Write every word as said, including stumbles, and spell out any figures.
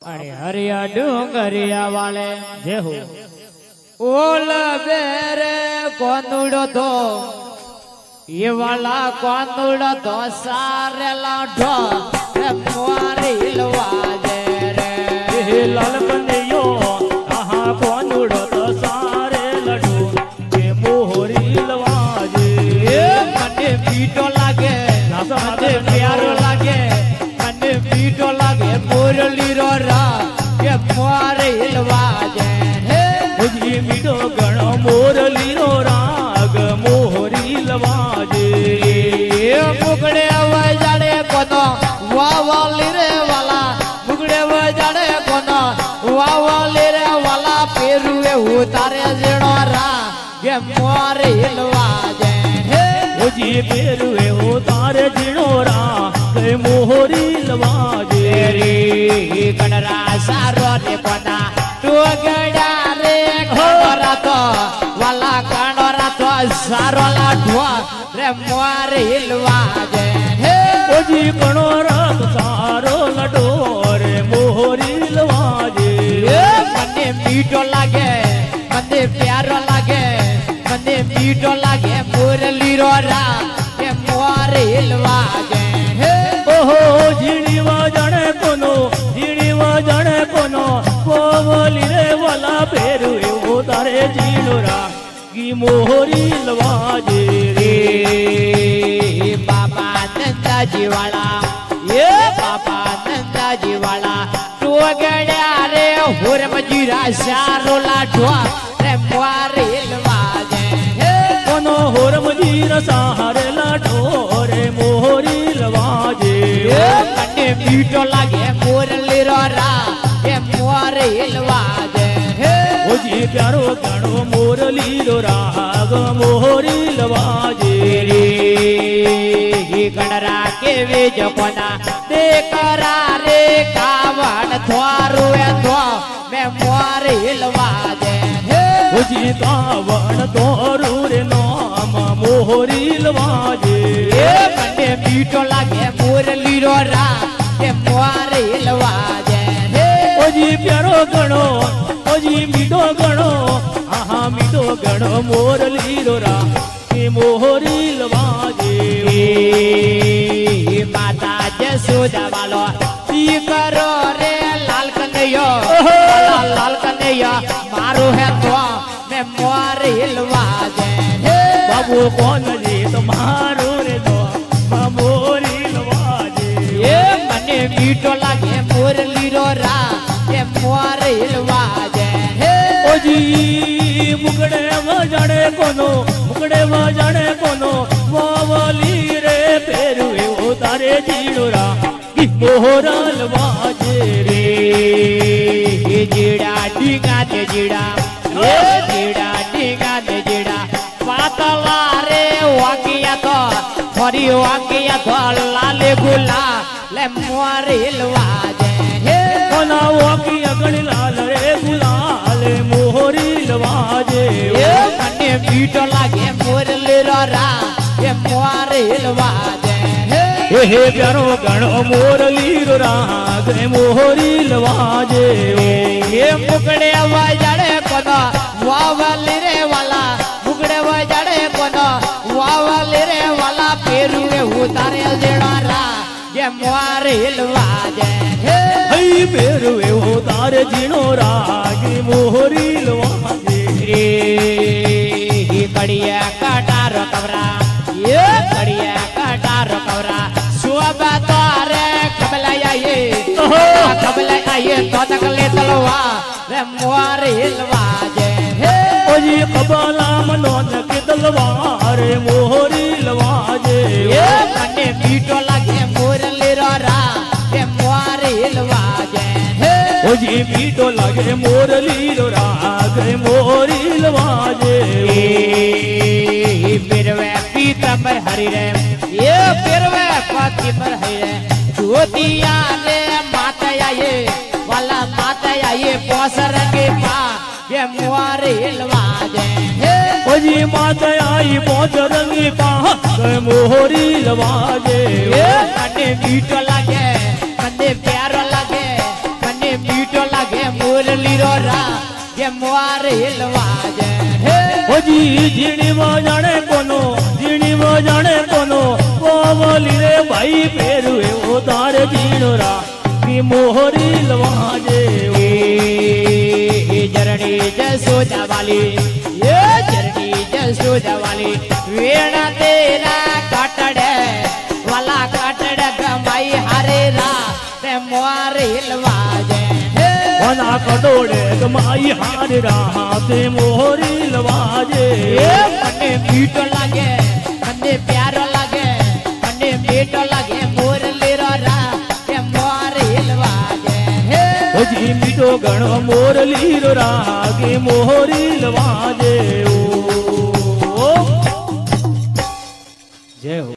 अरे हरिया डूंगरिया वाले जे हो ओल बेरे कोनुड़ो तो ये वाला कोनुड़ो तो सारे लाडो रे मोरी लवाजे रे लाल बनियो आहा कोनुड़ो तो सारे लडो ये मोहरी लवाजे मने पीटो लागे मने प्यारो लागे मने पीटो लागे मुरली रो रा ये मोरी लवाजे मुझी मीठो गणो मोरली रो राग मोहरी लवाजे मुगड़े वजाड़े कोनो वावाली रे वाला मुगड़े वजाड़े कोनो वावाली रे वाला पेरुए उतारे जणो रा ये मोरे लवाजे मुझी पेरुए उतारे जिणो राग मोहरी लवाजे रे कणरा सारो ने कोना टोगड़ा रे कणरा तो वाला कणरा तो सारो लाढवा रे मोरे लवाजे मुझी कणो राग सारो लडो रे मोहरी लवाजे मने मीठो लागे मने प्यारो लागे मने मीठो लागे मुरली रो रा के मोरे लवाजे ओहो झीणी वाजणे कोनो झीणी वाजणे कोनो कोवली रे वाला पेरू एवो तारे झीणोरा की मोहरी लवाजे रे बाबा नंदा जीवाला ये बाबा नंदा जीवाला टोगड्या रे हुर मजीरा सारो लाठवा रे मोरे लवाजे कोनो होर मजीर सहारे लाठो रे मोहरी लवाजे मने मीठो लागे मुरली रो रा के मोरे लवाजे ओजी प्यारो गणो मोरली रो राग मोहरी लवाजे रे गणरा के वेज कोना ते करा रे कावड़ थोरू थो मैं मोरे लवाजे ओजी कावड़ तोरू रे नाम मोहरी लवाजे मने मीठो लागे मुरली रो रा के मोरे लवाजे ओजी प्यारो गणो ओजी मीठो गणो आहा मीठो गणो मोरली रो रा के मोहरी लवाजे माता जसोदा वालो ती करो रे लाल कन्हैया लाल लाल कन्हैया मारो है तो मैं मोरे लवाजे बाबू कौन जी तुम्हारो रे दो मोहरी लवाजे ये मने मीठो लागे मुरली रो रा ये मोरे लवाजे ओजी मुगड़े वजाड़े कोनो मुगड़े वजाड़े कोनो वावली रे पेरुए उतारे जीड़ोरा की मोहरा लवाजे रे जीड़ा डीगा दे जीड़ा ये जीड़ा डीगा दे जीड़ा पातला रे वाकिया तो थोड़ी वाकिया तो लाले गुला ले मोरे लवाजे कोना वाकी अगणी लाल रे गुलाल मोहरी लवाजे मने मीठो लागे मुरली रो रा ये मोरे लवाजे हे प्यारो गणो मोरली रो राग मोहरी लवाजे ये मुगड़े वजाड़े कोनो वावली रे वाला मुगड़े वजाड़े कोनो वावली रे वाला पेरुए उतारे जेड़ा रा ये मोरे लवाजे हई पेरुए उतारे जीणो राग मोहरी लवाजे रे कड़िया कटारो कवरा ये कड़िया कटारो कवरा सुबह तारे खबला ये खबला ये तो तकले तलवा रे मोरे लवाजे ओजी कबला मनोन के तलवार मोहरी लवाजे ये मने मीठो लागे मुरली रो रा ये मोरे लवाजे ओजी मीठो लागे मोरली रो राग मोहरी लवाजे पिरवे पीतंबर हरि रे ये पिरवे पीतंबर हरि रे ज्योतिया रे माता ये वाला माता ये पोसर के पा ये मोरे लवाजे ओजी माता आई पहुंच रंगी पा मोहरी लवाजे मने मीठो लागे मने प्यारो लागे मने મીઠો લાગે મુરલી રો રા કે મોર હિલવાજે હે ઓજી ઝીણીમાં જાણે કોનો ઝીણીમાં જાણે કોનો વાવલી રે ભાઈ પેરું એવો તારે ઝીણો રા કે મોહરી લવાજે એ જરણી જસોદા વાલી એ જરણી જસોદા વાલી વેણા તેરા કાટડે વાલા કાટડે ગમાઈ હારે રા તે મોર હિલવાજે વના કડોડે ગમાઈ હાર રાહ તે મોહરી લવાજે એ મને મીઠો લાગે મને પ્યારો લાગે મને મીઠો લાગે મોરલી રો રા કે મોર હિલવાજે હે ઓજી મીઠો ગણો મોરલી રો રાગે મોહરી લવાજે